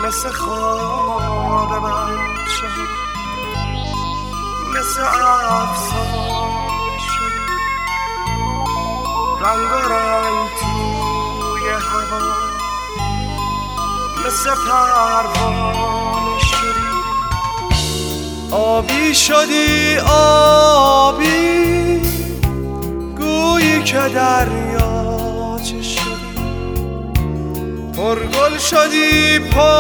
مثل خواب بچه، مثل افسانه شدی، رنگ و رنگ توی هوا، مثل پروانه شدی. آبی شدی آبی، گویی که دریاچه شدی، پرگل شدی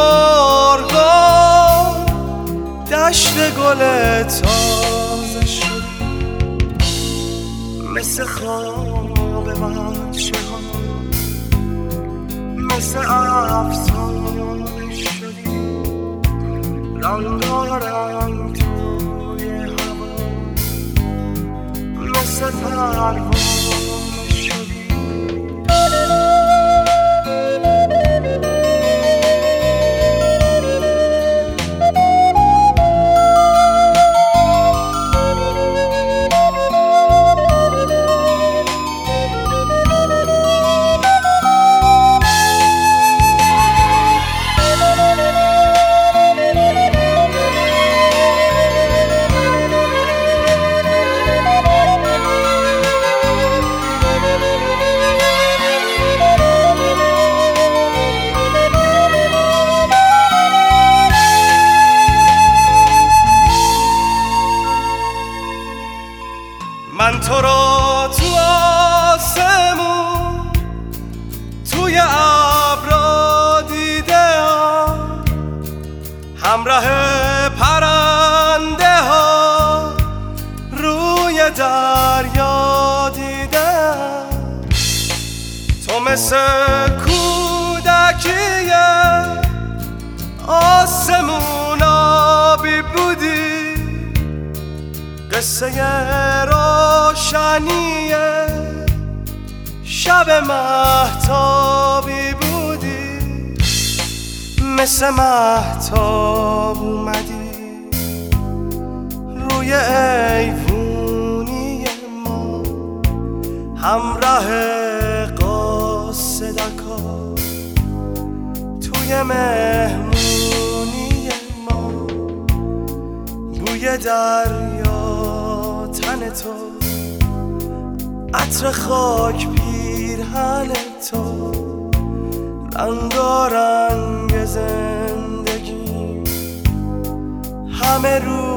پرگل، دشت گل تازه شدی، مثل خواب بچه ها، مثل افسانه شدی، رنگارنگ توی هوا، مثل پروانه شدی. من تو را تو آسمون توی ابرا دیدم، همراه پرنده ها روی دریا دیدم. تو مثل کودکی آسمون آبی بودی، قصه روشنی شب مهتابی بودی، مثل مهتاب اومدی روی ایوونی ما، همراه قاصدکا توی مهمونی ما، بوی دریا تن تو، عطر خاک پیرهن تو، رنگارنگ زندگی همه رو